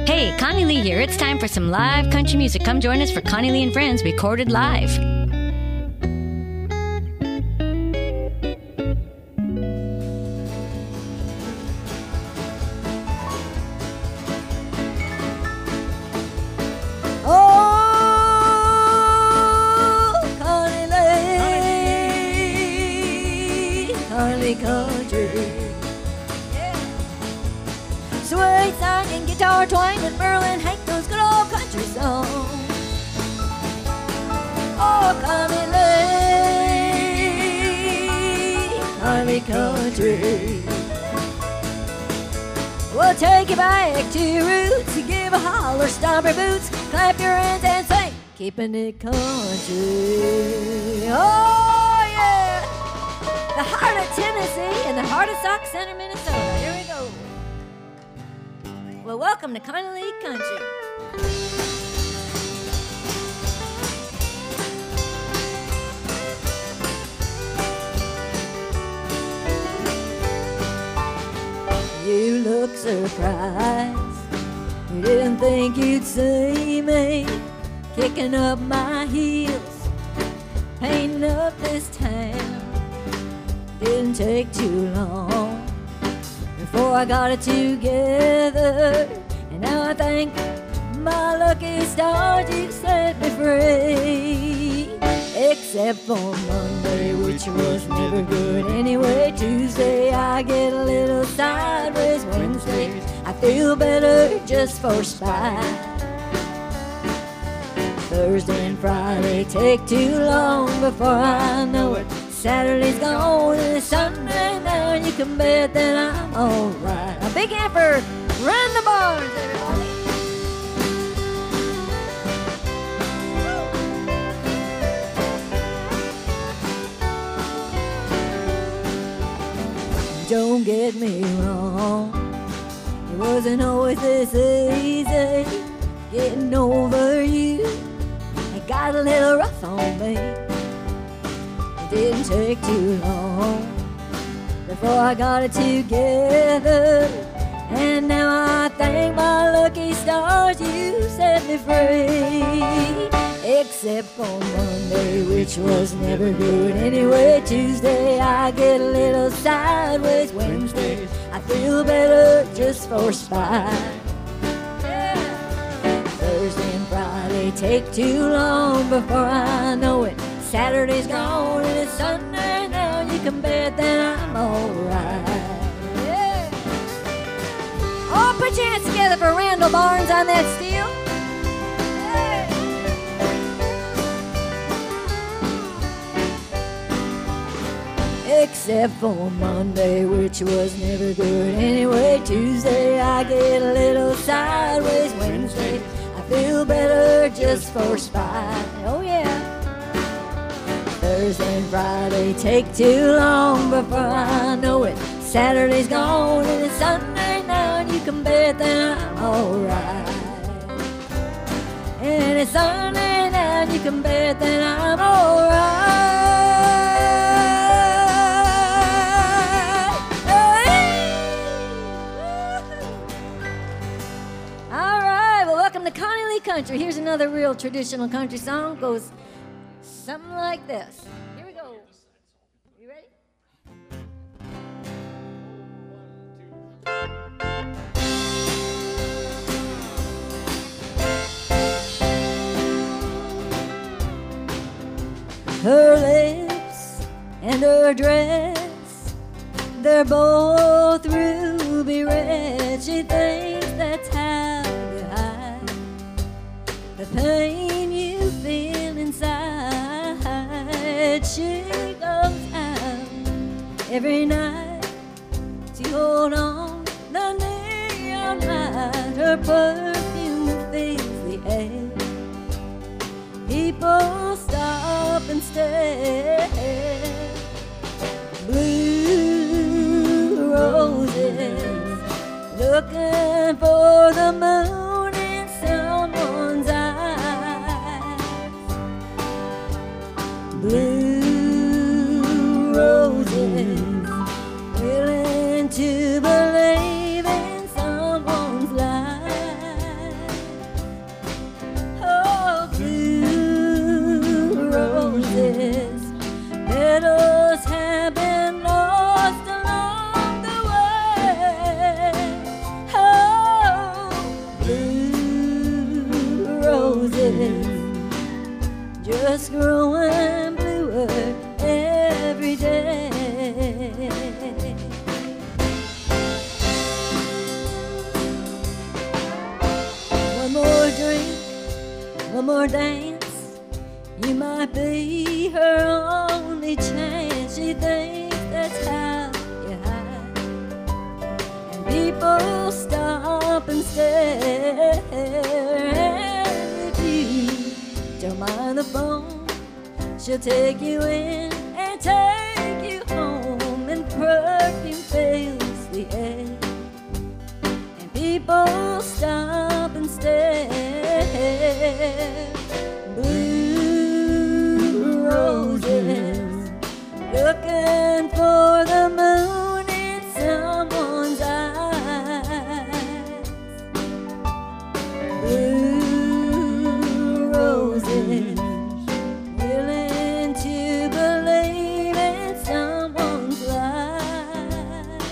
Hey, Connie Lee here. It's time for some live country music. Come join us for Connie Lee and Friends recorded live. Country, yeah. Sweet singing, guitar twanging, Merlin Hank, those good old country songs. Oh, Connie Lee, country. We'll take you back to your roots. You give a holler, stomp your boots, clap your hands and sing, keeping it country. Oh, yeah. The heart of Tennessee and the heart of Sauk Center, Minnesota. Here we go. Well, welcome to Connie Lee Country. You look surprised. You didn't think you'd see me kicking up my heels, painting up this town. Didn't take too long before I got it together, and now I thank my lucky stars you set me free. Except for Monday, which was never good anyway. Tuesday I get a little sideways. Wednesday I feel better just for spite. Thursday and Friday take too long before I know it. Saturday's gone and it's Sunday now, and you can bet that I'm alright. A big hand for Run the Barns, everybody. Don't get me wrong, it wasn't always this easy. Getting over you, it got a little rough on me. Didn't take too long before I got it together, and now I thank my lucky stars you set me free. Except for Monday, which was never good anyway. Tuesday I get a little sideways. Wednesday I feel better just for spite. Thursday and Friday take too long before I know it. Saturday's gone and it's Sunday now, and you can bet that I'm alright. Yeah. Oh, put your hands together for Randall Barnes on that steel. Yeah. Except for Monday, which was never good anyway. Tuesday I get a little sideways. Wednesday I feel better just for spite. Oh yeah. Thursday and Friday take too long before I know it. Saturday's gone and it's Sunday now, and you can bet that I'm alright. And it's Sunday now, and you can bet that I'm alright. Alright, well, welcome to Connie Lee Country. Here's another real traditional country song. Goes something like this. Here we go. You ready? Her lips and her dress, they're both ruby red. She thinks that's how you hide the pain you feel inside. She goes out every night to hold on the neon light. Her perfume fills the air. People stop and stare. Blue roses looking for the moon in someone's eyes. Blue roses willing to believe in someone's life. one more dance. You might be her only chance. She thinks that's how you hide. And people stop and stare. And if you don't mind the phone, she'll take you in and take you home. And perfume fills the air. And people stop and stare. Blue roses, looking for the moon in someone's eyes. Blue roses, willing to believe in someone's lies.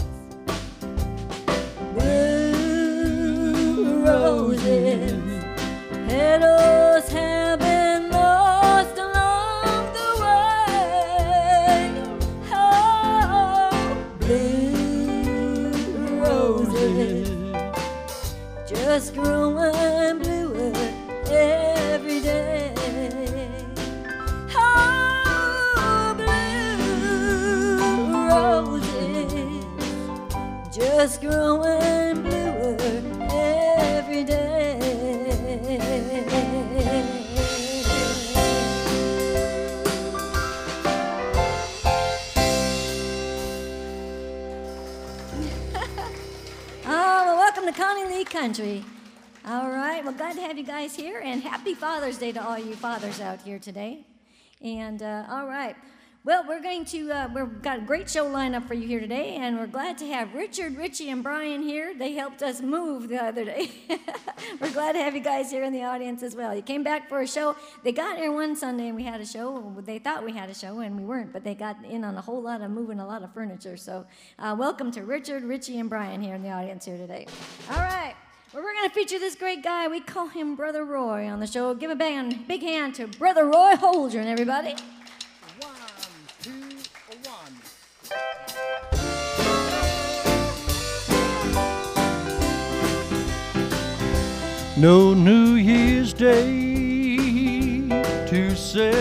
Blue roses, petals have been lost along the way. Oh, blue roses, just growing bluer every day. Oh, blue roses, just growing bluer every day. Well, welcome to Connie Lee Country. All right, well, glad to have you guys here, and happy Father's Day to all you fathers out here today. And all right, well, we're going to we've got a great show lined up for you here today, and we're glad to have Richard, Richie, and Brian here. They helped us move the other day. We're glad to have you guys here in the audience as well. You came back for a show. They got here one Sunday, and we had a show. They thought we had a show, and we weren't, but they got in on a whole lot of moving a lot of furniture. So welcome to Richard, Richie, and Brian here in the audience here today. All right. Well, we're going to feature this great guy. We call him Brother Roy on the show. Give a big hand to Brother Roy Holdren, everybody. 1, 2, 1. No New Year's Day to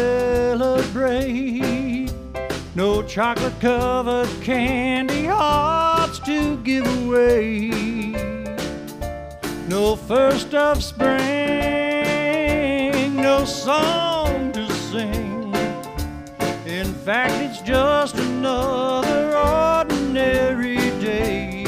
celebrate. No chocolate-covered candy hearts to give away. No first of spring, no song to sing. In fact, it's just another ordinary day.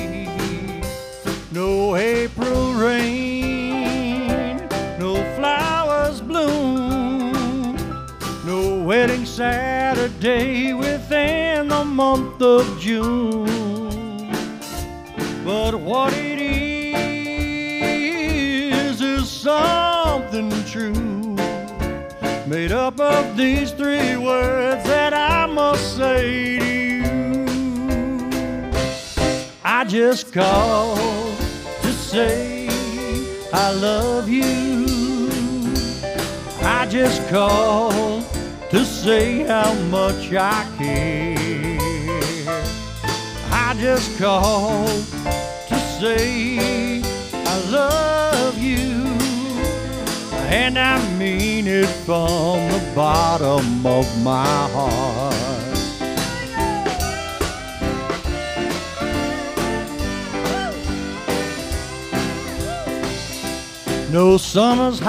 No April rain, no flowers bloom, no wedding Saturday within the month of June. But what it is something true, made up of these 3 words that I must say to you. I just called to say I love you. I just called to say how much I care. I just called to say I love you. And I mean it from the bottom of my heart. No summer's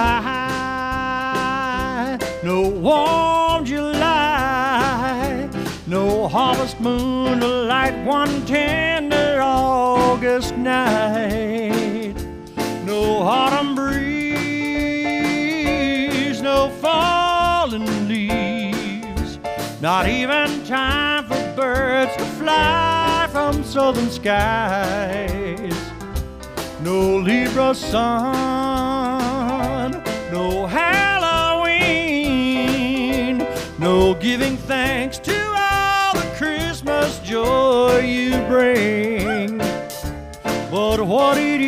high, no warm July, no harvest moon to light one tender August night, no autumn breeze, no falling leaves, not even time for birds to fly from southern skies. No Libra sun, no Halloween, no giving thanks to all the Christmas joy you bring. But what it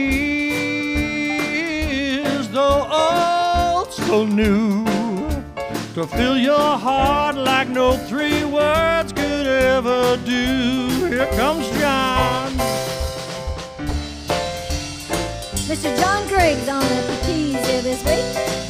is, though old, so new, to fill your heart like no 3 words could ever do. Here comes John. Mr. John Griggs on the keys here this week.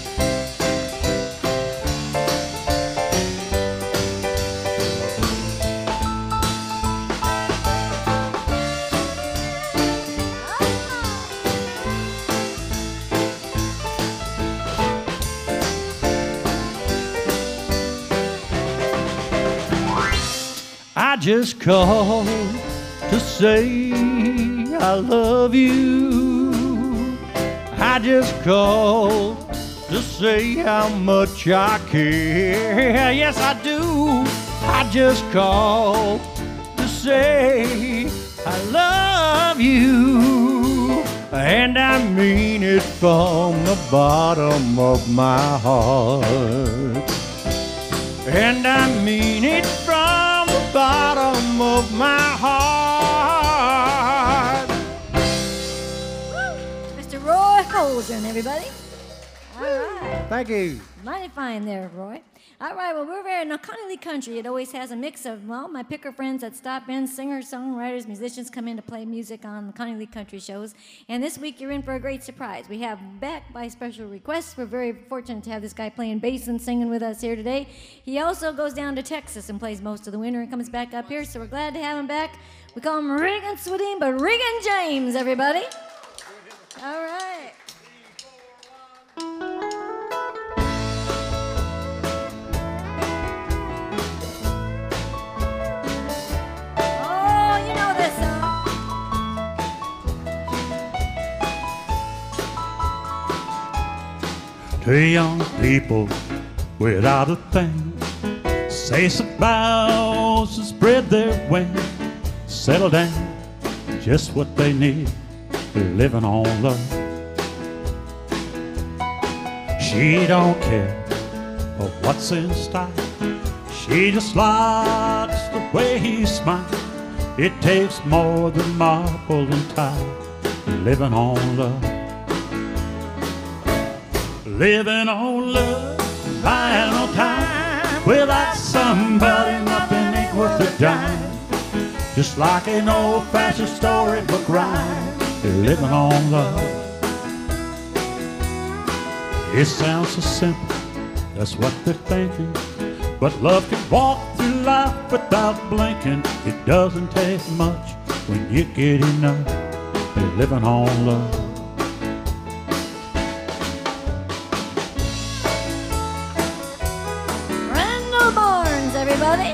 just called to say I love you. I just called to say how much I care. Yes, I do. I just called to say I love you. And I mean it from the bottom of my heart. And I mean it from the bottom of my heart. Woo! Mr. Roy Holden, everybody. All right. Thank you. Mighty fine there, Roy. All right, well, we're very, in Connie Lee Country, it always has a mix of, well, my picker friends that stop in, singers, songwriters, musicians come in to play music on the Connie Lee Country shows. And this week, you're in for a great surprise. We have back by special request. We're very fortunate to have this guy playing bass and singing with us here today. He also goes down to Texas and plays most of the winter and comes back up here, so we're glad to have him back. We call him Regan Swedin, but Regan James, everybody. All right. Two young people without a thing say some vows and spread their wings, settle down, just what they need, living on love. She don't care for what's in style, she just likes the way he smiles. It takes more than marble and tile, living on love. Living on love, buying on time. Without somebody, nothing ain't worth a dime. Just like an old-fashioned storybook rhyme, living on love. It sounds so simple, that's what they're thinking. But love can walk through life without blinking. It doesn't take much when you get enough, living on love. Everybody.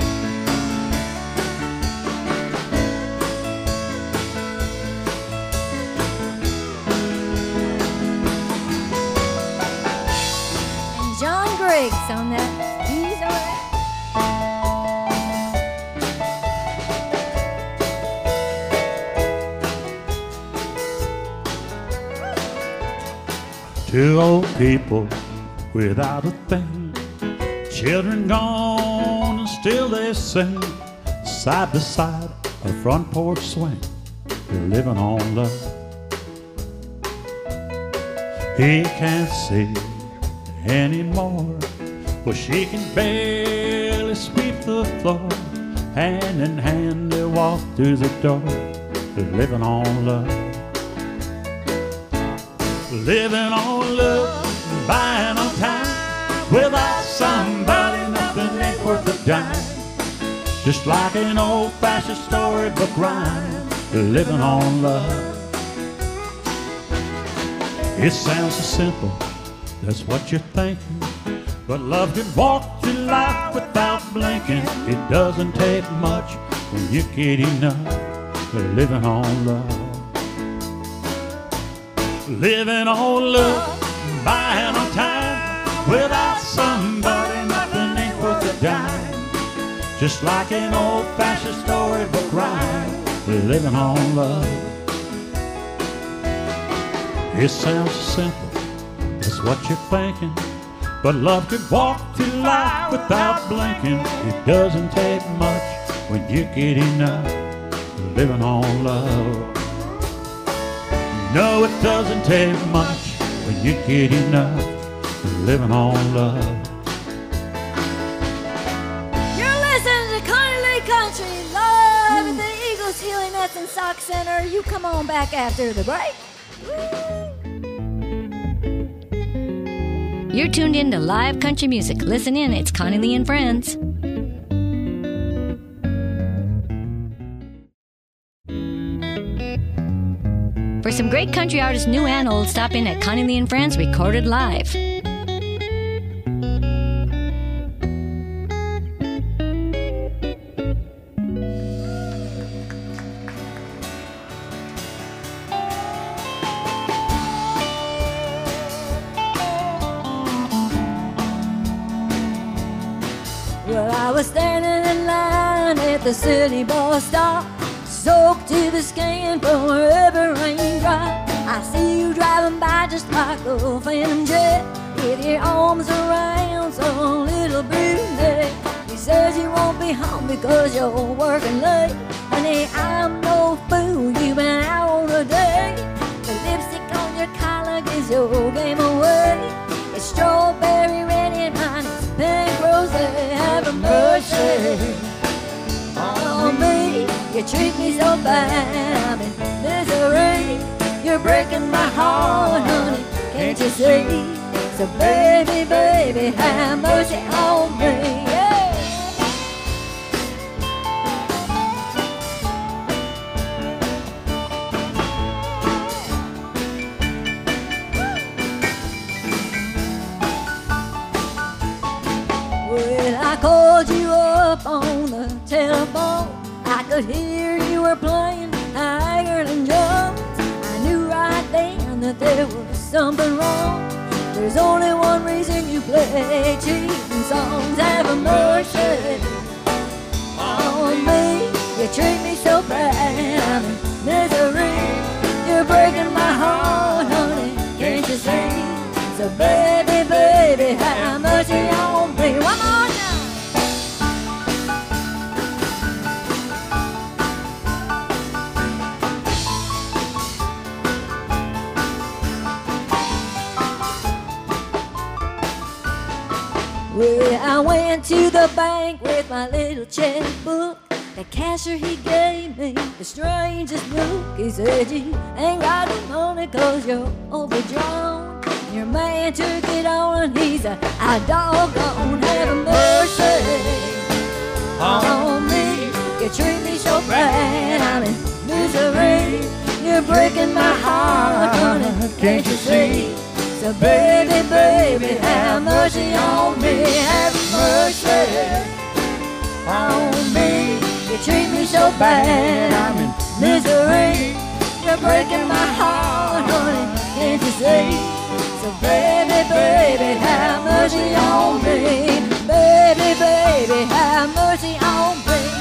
And John Griggs on that. He's all right. Two old people without a thing, children gone and still they sing, side by side, a front porch swing, they're living on love. He can't see anymore, well she can barely sweep the floor. Hand in hand they walk through the door, they're living on love. Living on love, buying on time. Without somebody, nothing ain't worth a dime. Just like an old-fashioned storybook rhyme, living on love. It sounds so simple, that's what you're thinking. But love can walk through life without blinking. It doesn't take much when you get enough, living on love. Living on love, buying on time. Without somebody, nothing ain't worth a dime. Just like an old-fashioned storybook rhyme, living on love. It sounds simple, that's what you're thinking. But love could walk through life without blinking. It doesn't take much when you get enough, living on love. No, it doesn't take much when you get enough, living on love. You're listening to Connie Lee Country live at the Eagles Healing Nets and Sock Center. You come on back after the break. You're tuned in to live country music. Listen in, it's Connie Lee and Friends. For some great country artists, new and old, stop in at Connie Lee and Friends, recorded live. the city bus stop, soaked to the skin from every raindrop. I see you driving by just like a phantom jet, with your arms around some little brunette. He says you won't be home because you're working late. Honey, I'm no fool, you've been out all the day. The lipstick on your collar gives your game away. It's strawberry red and mine is pink rosé. Have mercy on me, you treat me so bad, I'm in misery. You're breaking my heart, honey, can't you see? So baby, baby, have mercy on me, yeah. Well, I called you up on the telephone. I could hear you were playing Tiger and Jones. I knew right then that there was something wrong. There's only one reason you play cheating songs. Have mercy on me, you treat me so bad, I'm in misery. You're breaking my heart, honey, can't you see? So baby, baby, have mercy on me. One more time. Well, I went to the bank with my little checkbook. The cashier, he gave me the strangest look. He said, you ain't got the money cause you're overdrawn. Your man took it on and he said, I doggone have mercy on me. You treat me so bad, I'm in misery. You're breaking my heart, honey, can't you see? So baby, baby, have mercy on me. Have mercy on me. You treat me so bad, I'm in misery. You're breaking my heart, honey, can't you see? So baby, baby, have mercy on me. Baby, baby, have mercy on me.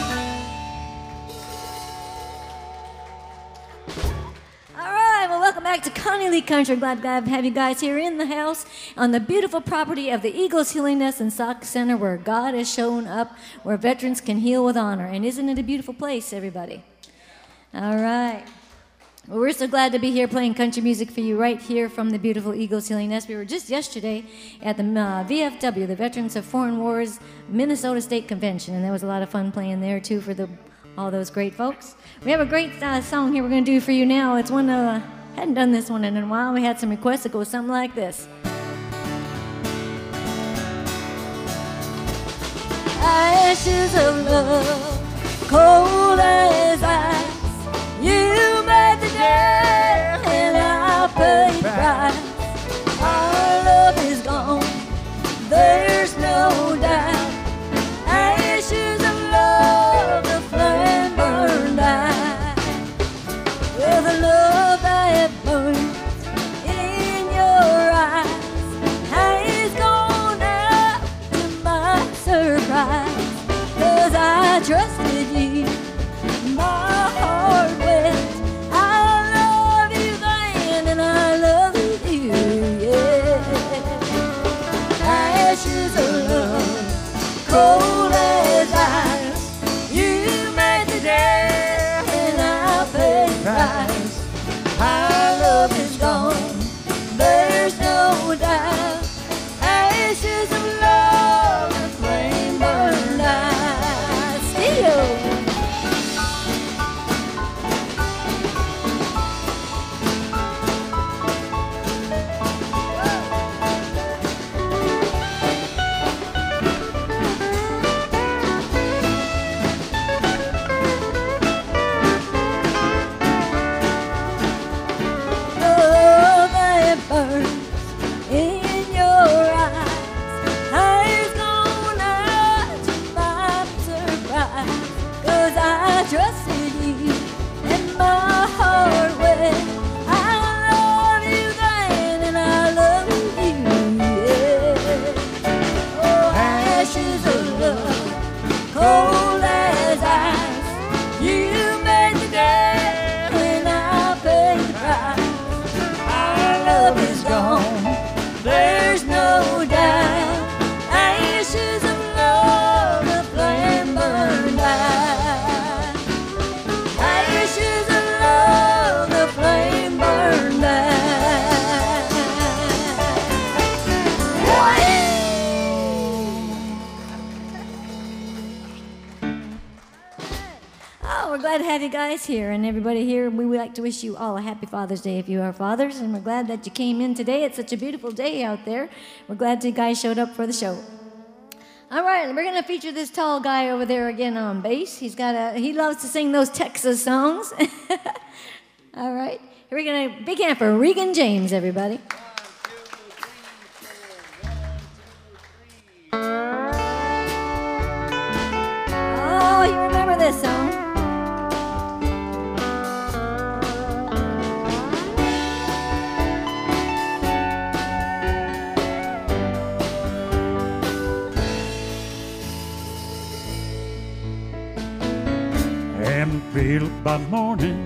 Welcome back to Connie Lee Country. Glad to have you guys here in the house on the beautiful property of the Eagles Healing Nest and Sock Center, where God has shown up, where veterans can heal with honor. And isn't it a beautiful place, everybody? All right. Well, we're so glad to be here playing country music for you right here from the beautiful Eagles Healing Nest. We were just yesterday at the VFW, the Veterans of Foreign Wars Minnesota State Convention, and there was a lot of fun playing there, too, for all those great folks. We have a great song here we're going to do for you now. It's one hadn't done this one in a while. We had some requests. It goes something like this. Ashes of love, cold as ice. You made the dead and I paid the price. Our love is gone, there's no doubt. Ashes of love, the flame burned out. Well, the love that burns in your eyes has gone out to my surprise. 'Cause I trusted you, my have you guys here, and everybody here. We would like to wish you all a happy Father's Day if you are fathers, and we're glad that you came in today. It's such a beautiful day out there. We're glad you guys showed up for the show. All right, we're going to feature this tall guy over there again on bass. He loves to sing those Texas songs. All right, here we're going to big hand for Regan James, everybody. Oh, you remember this song? Amarillo by morning,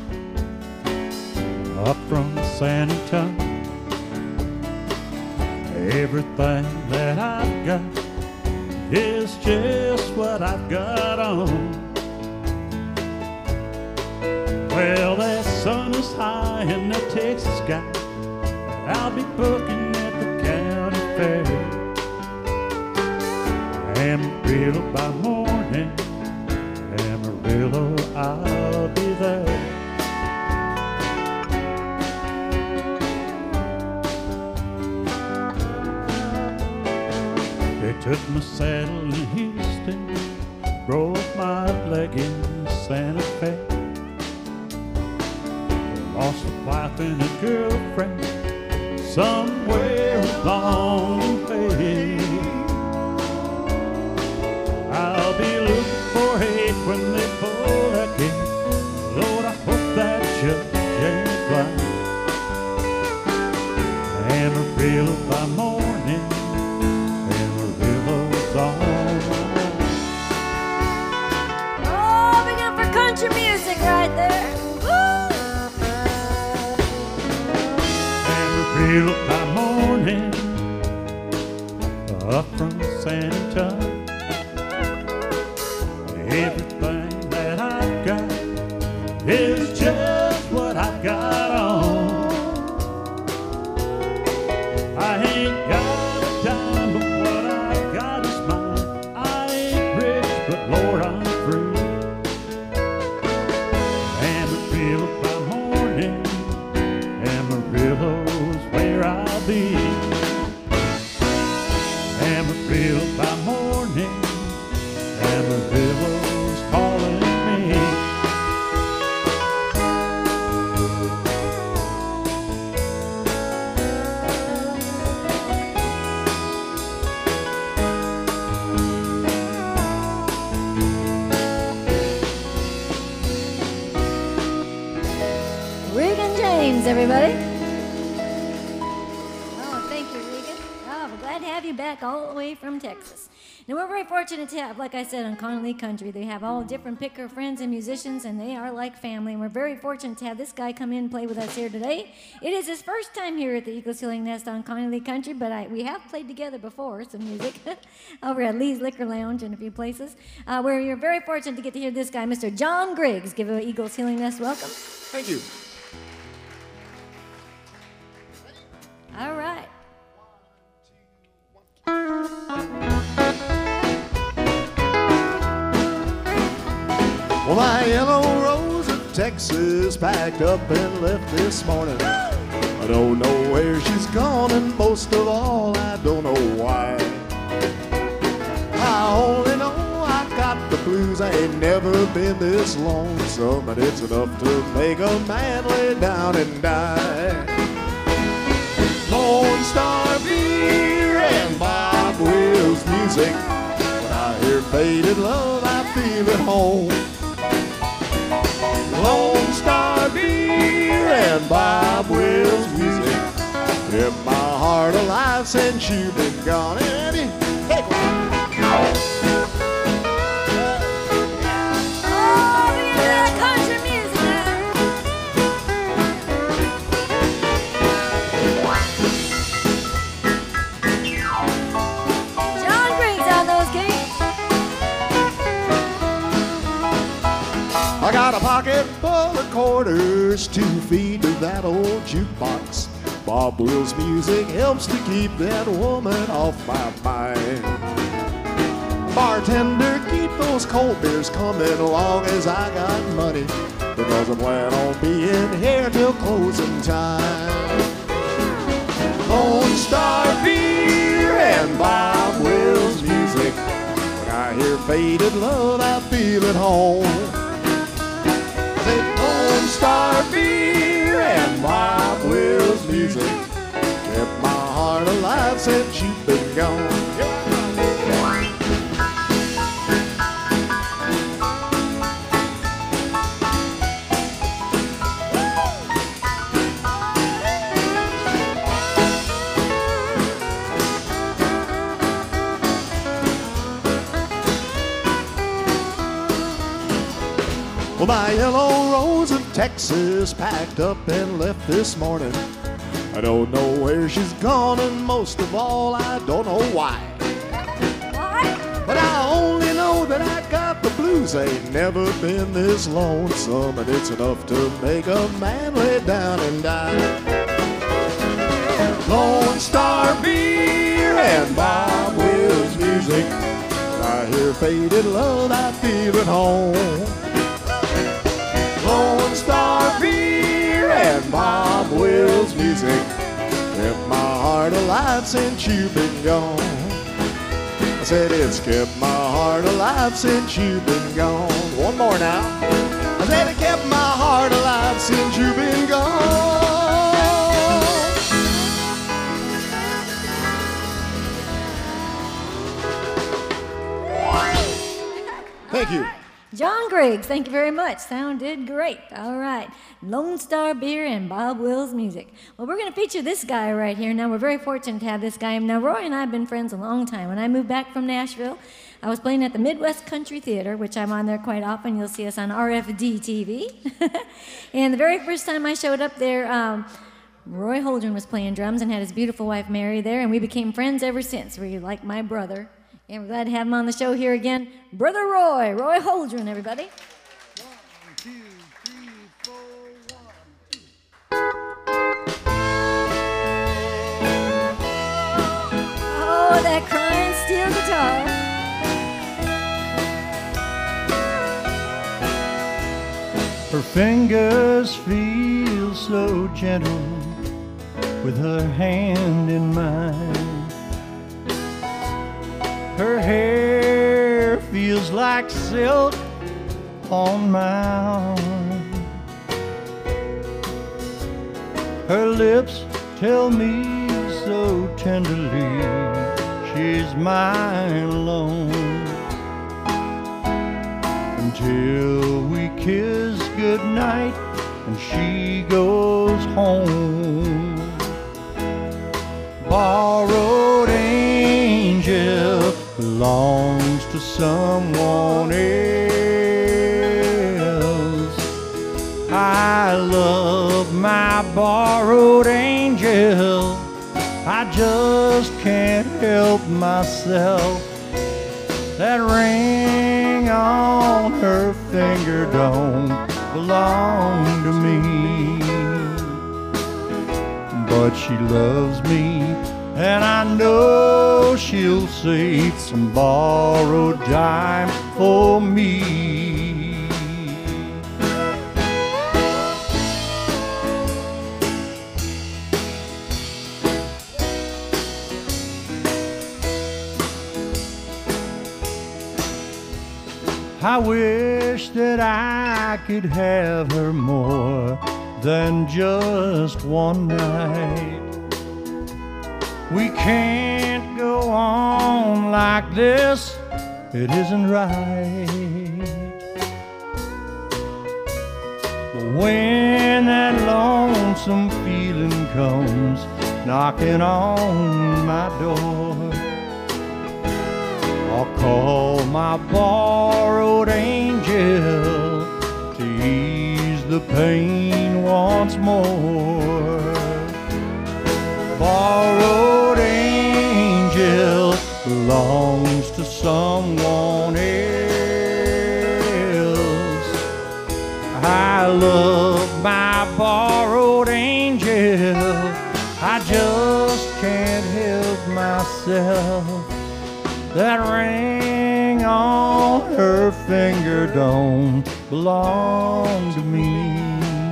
up from San Antonio. Everything that I've got is just what I've got on. Well, that sun is high in the Texas sky. I'll be booking at the county fair. Amarillo by morning, Amarillo, I'll be there. They took my saddle in Houston, broke my leg in Santa Fe. Lost a wife and a girlfriend somewhere along the way. I'll be looking for hate when they pull that gate. Lord, I hope that judge ain't blind. Amarillo by morning, Amarillo's all mine. Oh, big up for country music right there. Woo! Amarillo by morning, up from San Antonio. Everything that I've got is just what I've got on. I ain't got a dime, but what I got is mine. I ain't rich, but Lord, I'm free. Amarillo by morning, Amarillo's where I'll be. Amarillo by morning, Amarillo's calling me. Regan James, everybody. Oh, thank you, Regan. Oh, we're glad to have you back all the way from Texas. Now, we're very fortunate to have, like I said, on Connolly Country, they have all different picker friends and musicians, and they are like family. And we're very fortunate to have this guy come in and play with us here today. It is his first time here at the Eagles Healing Nest on Connolly Country, but we have played together before, some music, over at Lee's Liquor Lounge and a few places. We're very fortunate to get to hear this guy, Mr. John Griggs. Give a Eagles Healing Nest welcome. Thank you. All right. Well, my yellow rose of Texas packed up and left this morning. I don't know where she's gone, and most of all, I don't know why. I only know I got the blues. I ain't never been this lonesome, and it's enough to make a man lay down and die. Lone Star beer and Bob Wills music. When I hear Faded Love, I feel at home. Lone Star beer and Bob Wills music kept my heart alive since you've been gone. Eddie, take one. Oh, we get that country music now. John Griggs on those keys. I got a pocket full of quarters to feed to that old jukebox. Bob Wills music helps to keep that woman off my mind. Bartender, keep those cold beers coming long as I got money, because I plan on being here till closing time. Lone Star Beer and Bob Wills music. When I hear Faded Love, I feel at home. I say Lone Star Beer and Bob Wills music kept my heart alive since you've been gone. Well, my yellow rose of Texas packed up and left this morning. I don't know where she's gone, and most of all, I don't know why. But I only know that I got the blues. Ain't never been this lonesome, and it's enough to make a man lay down and die. Lone Star Beer and Bob Wills music. When I hear Faded Love, I feel at home. Lone Star Beer and Bob Wills music kept my heart alive since you've been gone. I said it's kept my heart alive since you've been gone. One more now. I said it kept my heart alive since you've been gone. Thank you. John Griggs, thank you very much. Sounded great. All right. Lone Star Beer and Bob Wills music. Well, we're going to feature this guy right here. Now, we're very fortunate to have this guy. Now, Roy and I have been friends a long time. When I moved back from Nashville, I was playing at the Midwest Country Theater, which I'm on there quite often. You'll see us on RFD TV. And the very first time I showed up there, Roy Holdren was playing drums and had his beautiful wife Mary there, and we became friends ever since. We're like my brother. And we're glad to have him on the show here again. Brother Roy Holdren, everybody. 1, 2, 3, 4, 1, 2. Oh, that crying steel guitar. Her fingers feel so gentle with her hand in mine. Her hair feels like silk on my arm. Her lips tell me so tenderly she's mine alone. Until we kiss goodnight and she goes home. Borrowed angel belongs to someone else. I love my borrowed angel. I just can't help myself. That ring on her finger don't belong to me, but she loves me, and I know she'll save some borrowed dime for me. I wish that I could have her more than just one night. We can't go on like this, it isn't right. But when that lonesome feeling comes knocking on my door, I'll call my borrowed angel to ease the pain once more. Borrowed angel belongs to someone else. I love my borrowed angel. I just can't help myself. That ring on her finger don't belong to me.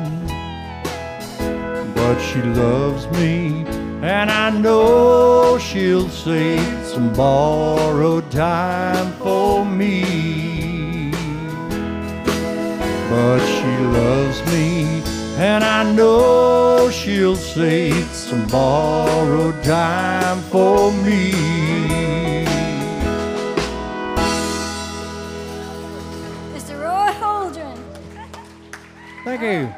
But she loves me, and I know she'll save some borrowed time for me. But she loves me, and I know she'll save some borrowed time for me. Mr. Roy Holdren. Thank you.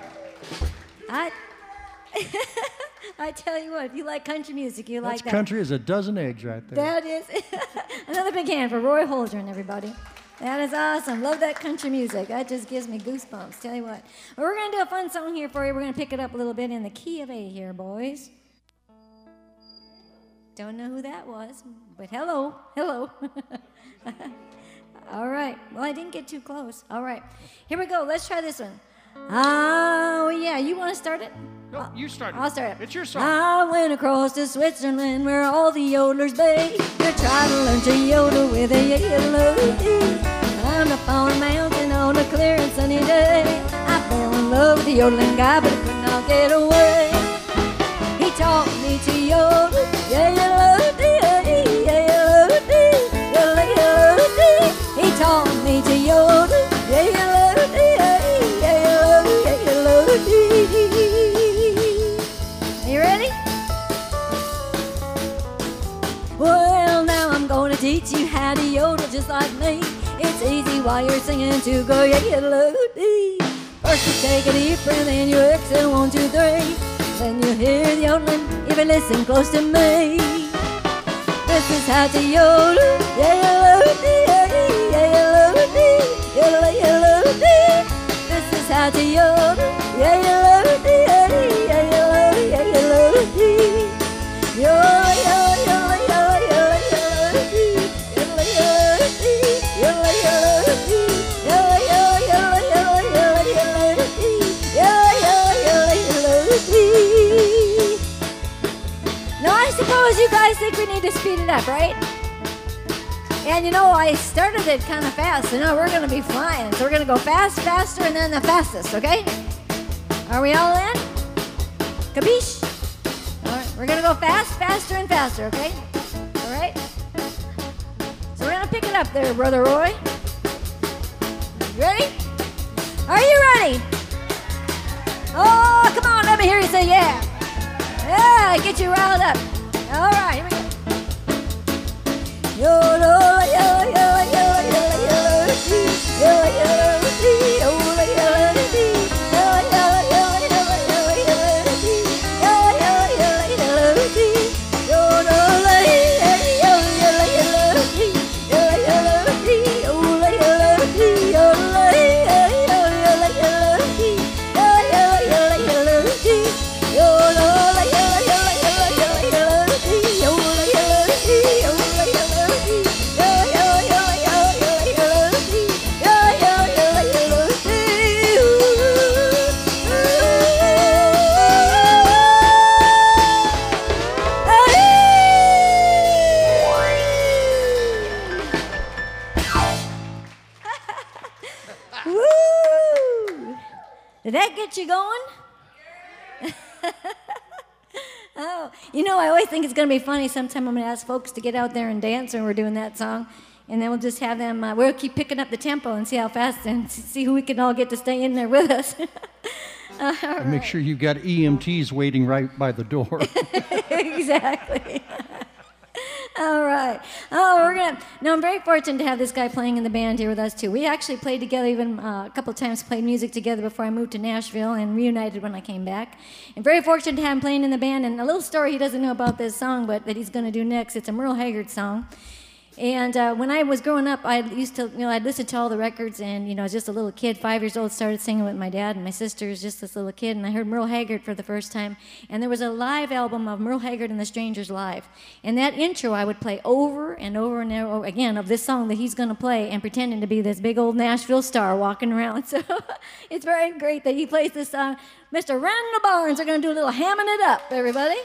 I tell you what, if you like country music, you like That's that. country as a dozen eggs right there. That is another big hand for Roy Holdren, everybody. That is awesome. Love that country music. That just gives me goosebumps. Tell you what. Well, we're going to do a fun song here for you. We're going to pick it up a little bit in the key of A here, boys. Don't know who that was, but hello. Hello. All right. Well, I didn't get too close. All right. Here we go. Let's try this one. Oh, yeah. You want to start it? No, you start it. I'll start it. It's your song. I went across to Switzerland where all the yodelers bay. They're trying to learn to yodel with a yodel. Climbed up on a mountain on a clear and sunny day. I fell in love with the yodeling guy, but I could not get away. He taught me to yodel. He taught me to yodel. You ready? Well, now I'm gonna teach you how to yodel just like me. It's easy while you're singing to go yodel-dee. First you take a deep breath, then you exhale 1, 2, 3. Then you hear the yodeling if you listen close to me. This is how to yodel, yodel-dee, yodel-dee, yodel-dee. This is how to yodel, yodel-dee, yodel-dee. Now I suppose you guys think we need to speed it up, right? And you know, I started it kind of fast, so now we're going to be flying. So we're going to go fast, faster, and then the fastest, okay? Are we all in? Capiche? All right, we're going to go fast, faster, and faster, okay? All right? So we're going to pick it up there, Brother Roy. Ready? Are you ready? Oh, come on, let me hear you say yeah. Yeah, get you riled up. All right, here we go. Yodel, yodel, yodel, yodel, yodel, yodel, yodel, Did that get you going? Oh, you know, I always think it's going to be funny. Sometime I'm going to ask folks to get out there and dance when we're doing that song. And then we'll just have them, we'll keep picking up the tempo and see how fast and see who we can all get to stay in there with us. And make sure you've got EMTs waiting right by the door. Exactly. All right. Oh, I'm very fortunate to have this guy playing in the band here with us, too. We actually played together even a couple of times, played music together before I moved to Nashville and reunited when I came back. And very fortunate to have him playing in the band. And a little story he doesn't know about this song, but that he's going to do next. It's a Merle Haggard song. And when I was growing up, I used to, I'd listen to all the records, and, I was just a little kid, 5 years old, started singing with my dad and my sisters, just this little kid, and I heard Merle Haggard for the first time. And there was a live album of Merle Haggard and the Strangers Live. And that intro I would play over and over and over again of this song that he's going to play, and pretending to be this big old Nashville star walking around. So it's very great that he plays this song. Mr. Randall Barnes are going to do a little hamming it up, everybody.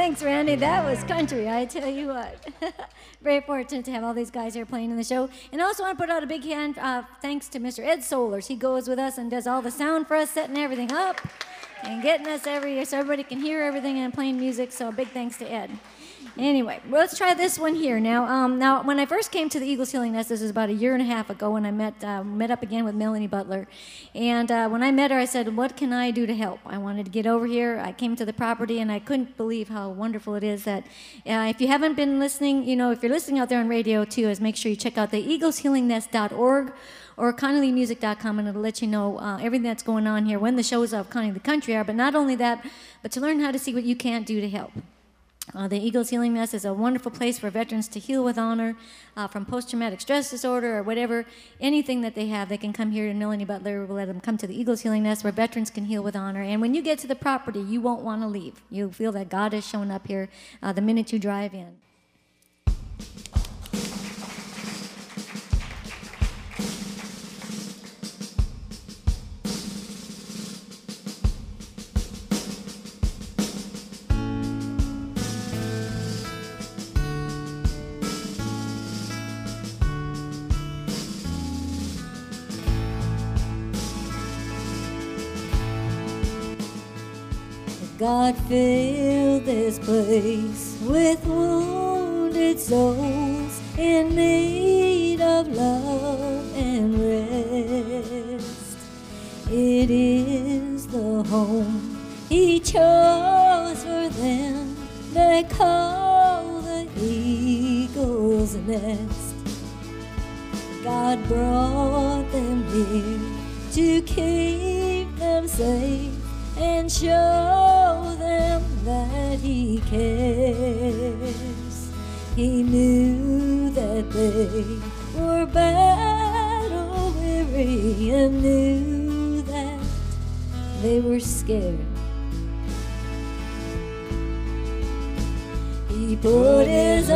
Thanks, Randy. That was country, I tell you what. Very fortunate to have all these guys here playing in the show. And I also want to put out a big hand, thanks to Mr. Ed Solers. He goes with us and does all the sound for us, setting everything up and getting us every year so everybody can hear everything and playing music. So a big thanks to Ed. Anyway, well, let's try this one here now. Now, when I first came to the Eagles Healing Nest, this was about 1.5 years ago when I met up again with Melanie Butler. And when I met her, I said, what can I do to help? I wanted to get over here. I came to the property, and I couldn't believe how wonderful it is that if you haven't been listening, if you're listening out there on radio, too, is make sure you check out the eagleshealingnest.org or ConleyMusic.com, and it'll let you know everything that's going on here, when the shows of Connie the Country are, but not only that, but to learn how to see what you can't do to help. The Eagles Healing Nest is a wonderful place for veterans to heal with honor from post-traumatic stress disorder or whatever, anything that they have. They can come here, and Melanie Butler will let them come to the Eagles Healing Nest where veterans can heal with honor. And when you get to the property, you won't want to leave. You'll feel that God has shown up here the minute you drive in. God filled this place with wounded souls in need of love and rest. It is the home He chose for them they call the Eagle's Nest. God brought them here to keep them safe and show them that He cares. He knew that they were battle weary and knew that they were scared. He put His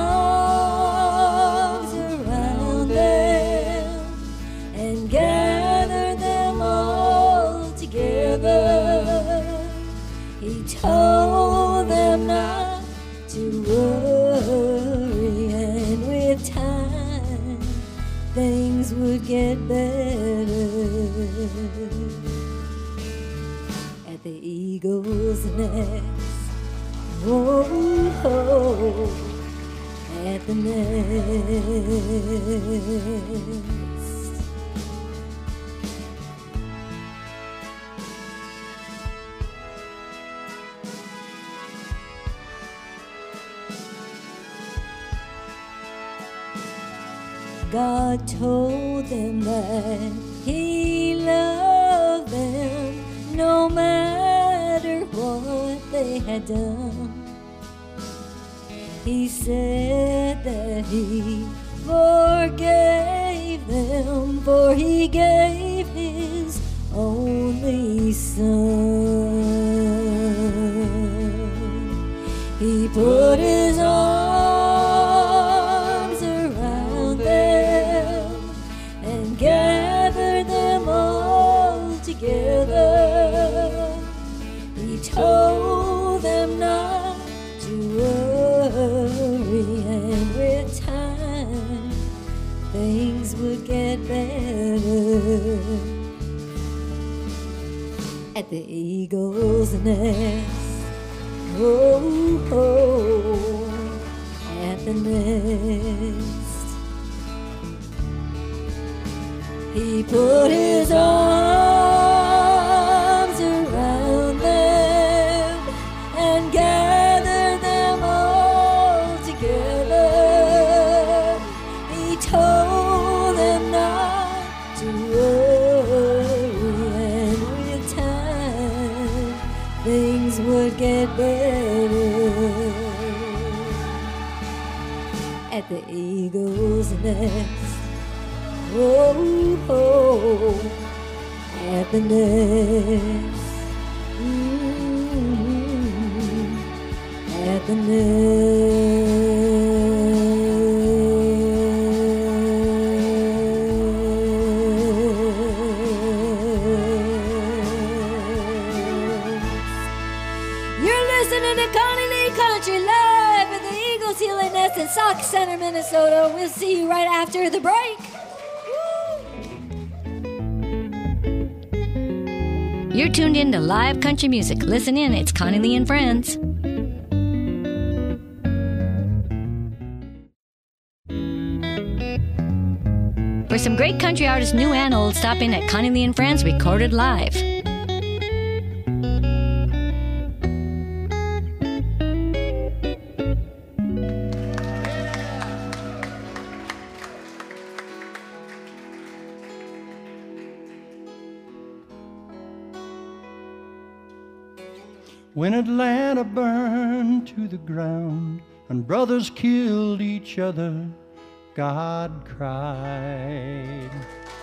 arms around them and gathered them all together. He told them not to worry, and with time things would get better. At the Eagle's Nest, oh, oh, at the nest. God told them that He loved them no matter what they had done. He said that He forgave them, for He gave His only Son. He put His arms around them and gathered them all together. He told them not to worry, and with time things would get better. At the Eagle's Nest, oh, oh, at the nest. He put His arms around them and gathered them all together. He told them not to worry, and with time things would get better. At the Eagle's Nest, oh, oh, at the nest, at the nest. You're listening to Connie Lee Country live at the Eagles Healing Nest in Sauk Center, Minnesota. We'll see you right after the break. You're tuned in to live country music. Listen in, it's Connie Lee and Friends. For some great country artists, new and old, stop in at Connie Lee and Friends Recorded Live. When Atlanta burned to the ground and brothers killed each other, God cried.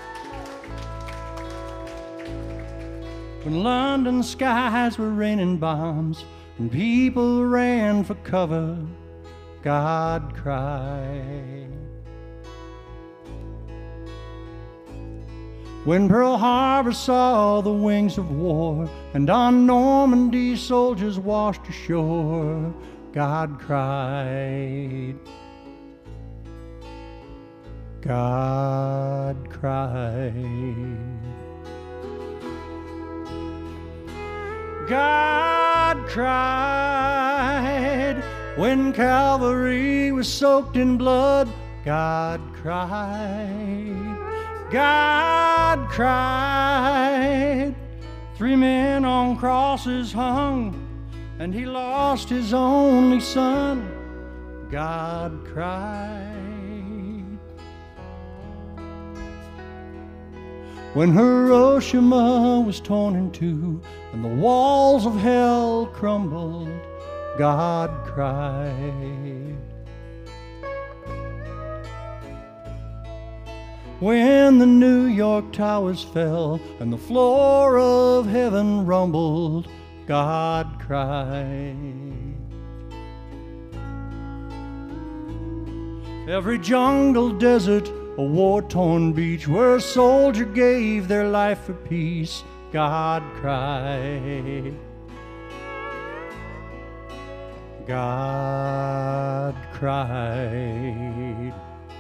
When London skies were raining bombs and people ran for cover, God cried. When Pearl Harbor saw the wings of war and on Normandy soldiers washed ashore, God cried. God cried. God cried. When Calvary was soaked in blood, God cried. God cried. 3 men on crosses hung, and he lost his only son. God cried. When Hiroshima was torn in two and the walls of hell crumbled, God cried. When the New York towers fell and the floor of heaven rumbled, God cried. Every jungle, desert, a war-torn beach where a soldier gave their life for peace, God cried. God cried.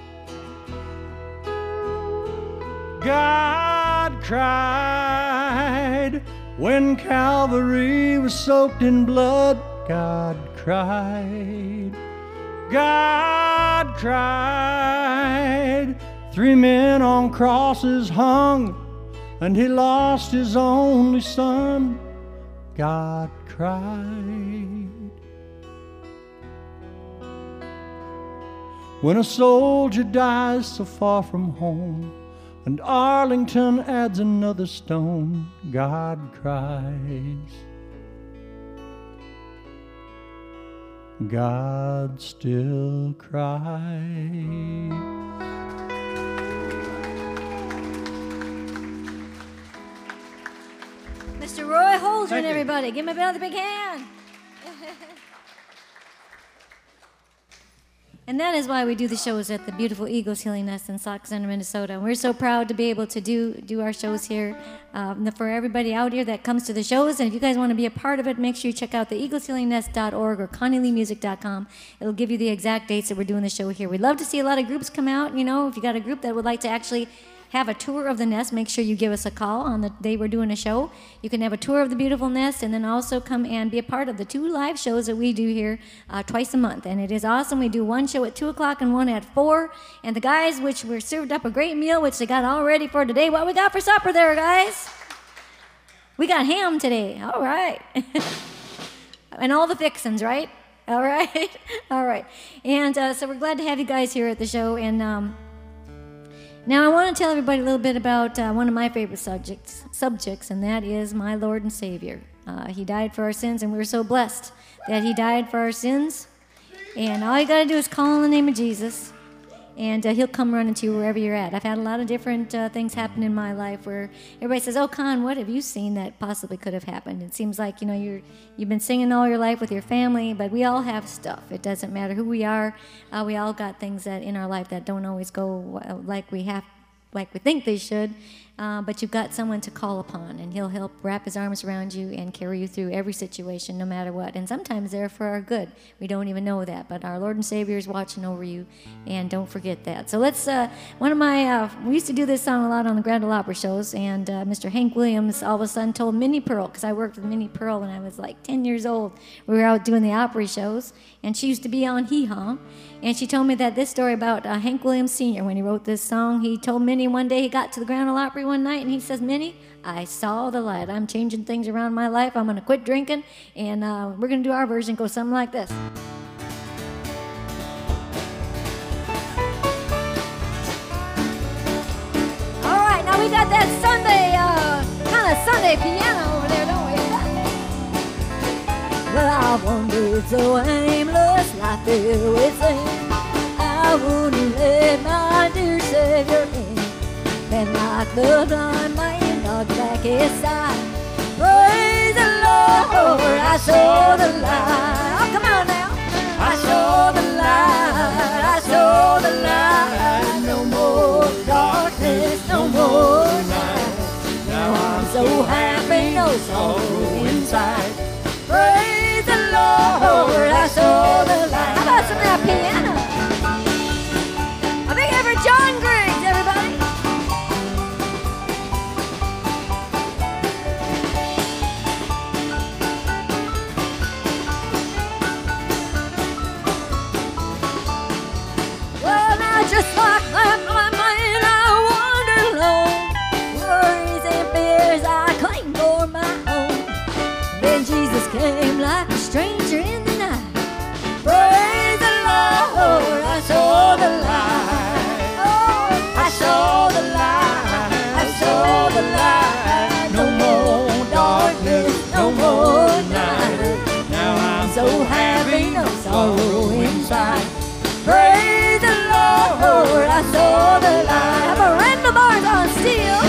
God cried. When Calvary was soaked in blood, God cried. God cried. 3 men on crosses hung, and he lost his only son. God cried. When a soldier dies so far from home, and Arlington adds another stone, God cries. God still cries. Mr. Roy Holdren, everybody. Give him another big hand. And that is why we do the shows at the beautiful Eagles Healing Nest in Sauk Center, Minnesota. And we're so proud to be able to do our shows here. For everybody out here that comes to the shows, and if you guys want to be a part of it, make sure you check out the eagleshealingnest.org or ConnieLeeMusic.com. It'll give you the exact dates that we're doing the show here. We'd love to see a lot of groups come out. You know, if you got a group that would like to actually have a tour of the nest, make sure you give us a call on the day we're doing a show. You can have a tour of the beautiful nest and then also come and be a part of the 2 live shows that we do here twice a month. And it is awesome. We do one show at 2 o'clock and one at 4. And the guys, which were served up a great meal, which they got all ready for today. What we got for supper there, guys? We got ham today. All right. And all the fixins', right? All right. All right. And so we're glad to have you guys here at the show. And now I want to tell everybody a little bit about one of my favorite subjects, and that is my Lord and Savior. He died for our sins, and we're so blessed that he died for our sins. And all you got to do is call on the name of Jesus, and he'll come running to you wherever you're at. I've had a lot of different things happen in my life where everybody says, "Oh, Con, what have you seen that possibly could have happened?" It seems like, you know, you've been singing all your life with your family, but we all have stuff. It doesn't matter who we are. We all got things that in our life that don't always go like we think they should. but you've got someone to call upon, and he'll help wrap his arms around you and carry you through every situation, no matter what. And sometimes they're for our good. We don't even know that, but our Lord and Savior is watching over you, and don't forget that. So let's, we used to do this song a lot on the Grand Ole Opry shows, and Mr. Hank Williams all of a sudden told Minnie Pearl, because I worked with Minnie Pearl when I was like 10 years old. We were out doing the Opry shows, and she used to be on Hee Haw. And she told me that this story about Hank Williams Sr., when he wrote this song, he told Minnie one day he got to the Grand Ole Opry one night, and he says, Minnie, I saw the light. I'm changing things around my life. I'm going to quit drinking, and we're going to do our version, go something like this. All right, now we got that Sunday, kind of Sunday piano over there, don't we? Well, I wandered so aimless, life filled with sin. I wouldn't let my dear Savior in. Then like the blind man, knocked back his side. Praise the Lord, I saw the light. Oh, come on now. I saw the light, I saw the light. No more darkness, no more night. Now I'm so happy, no sorrow inside. Praise the Lord, I saw the light. How about some of that piano? A big hand for John Griggs, everybody. Well, now just like that, my man, I wander alone. Worries and fears I claim for my own. Then Jesus came like a stranger in the night. Praise the Lord, I saw the light. Oh, I saw the light, I saw the light. No more darkness, no more night. Now I'm so happy, no sorrow inside. Praise the Lord, I saw the light. How about Randall Barnes on steel?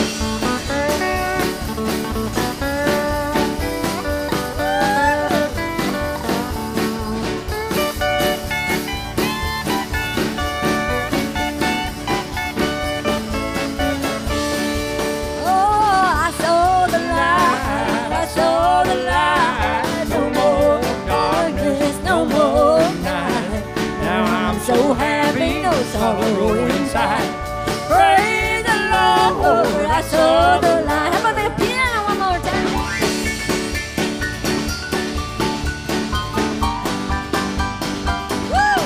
So happy, no sorrow inside. Praise the Lord, I saw the light. How about that piano one more time? Woo!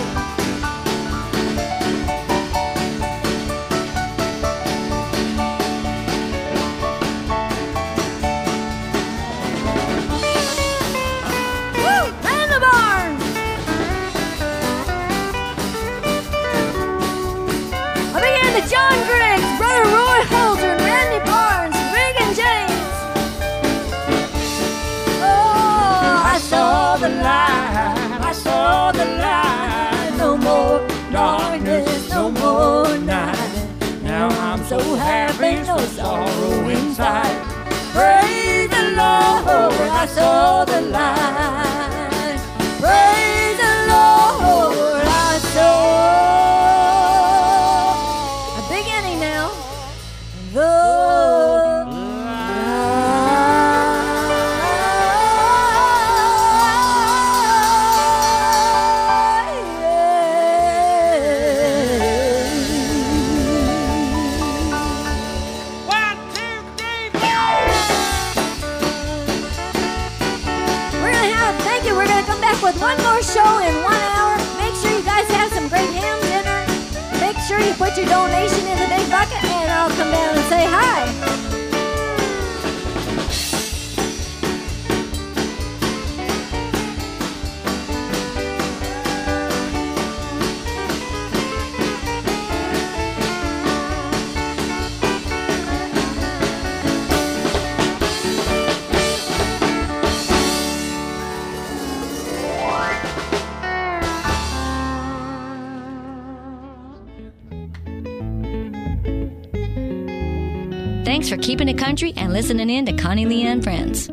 Woo! Randall Barnes! To John Griggs, Brother Roy Holter, Randy Barnes, Regan James. Oh, I saw the light, I saw the light. No more darkness, no more night. Now I'm so happy, no sorrow inside. Praise the Lord, I saw the light. Praise the Lord, I saw. With one more show in 1 hour. Make sure you guys have some great ham dinner. Make sure you put your donation in the big bucket, and I'll come down and say hi. Thanks for keeping it country and listening in to Connie Lee and Friends.